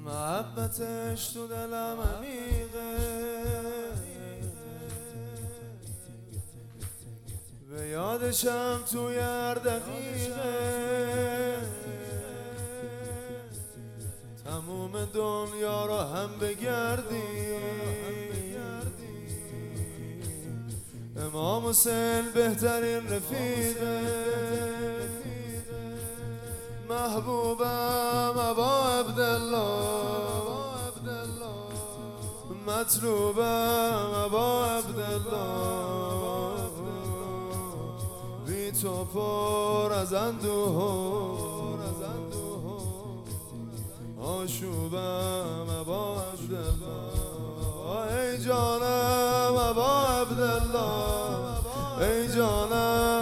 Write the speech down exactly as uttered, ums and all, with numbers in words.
محبتش تو دلم عمیقه، به یادشم توی هر دقیقه، تموم دنیا رو هم بگردی، امام حسین بهترین رفیقه، محبوبم ابا عبدالله، مطلوبم ابا عبدالله، بی تو پر از اندوه، آشوبم ابا عبدالله، ای جانم ابا عبدالله، ای جانم